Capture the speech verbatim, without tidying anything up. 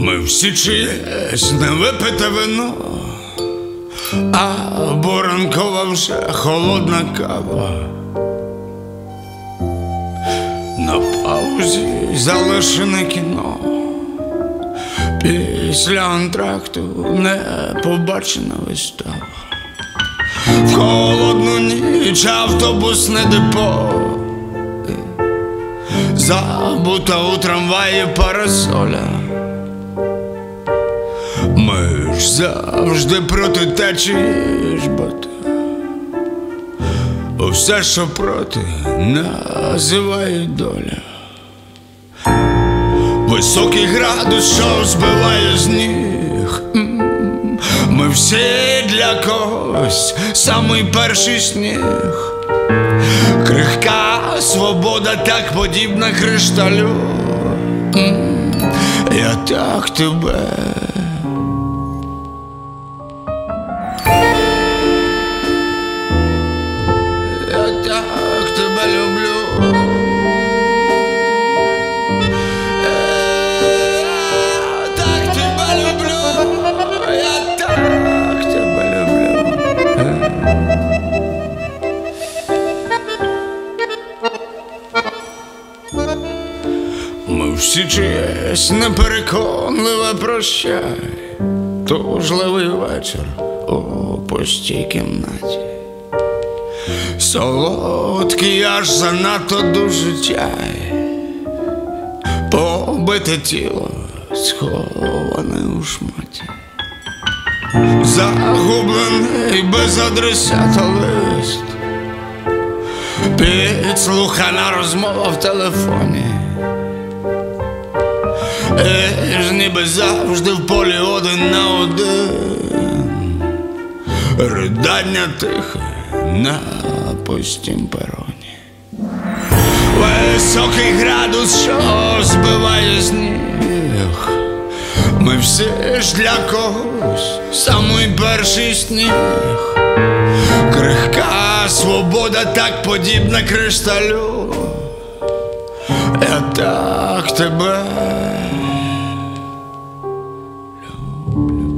Ми всі чесне випите вино, або ранкова вже холодна кава. На паузі залишене кіно, після антракту не побачена вистава. В холодну ніч автобусне депо, забута у трамваї парасоля. Ми ж завжди проти течії жбати, все, що проти, називає доля. Високий градус, що збиває з ніг. Ми всі для когось самий перший сніг. Крихка свобода, так подібна кришталю. Я так тебе Я так тебе люблю. Я так тебе люблю. Я так тебе люблю. Ми всі чиєсь непереконливе прощай. Тужливий вечір у пустій кімнаті. Солодкий аж занадто дуже чай. Побите тіло, сховане у шматі. Загублений без адресата лист. Підслухана розмова в телефоні. І ж ніби завжди в полі один на один. Ридання тихе на пустім пероні. Високий градус, що збиває з ніг. Ми всі ж для когось самий перший сніг. Крихка свобода, так подібна кришталю. Я так тебе люблю.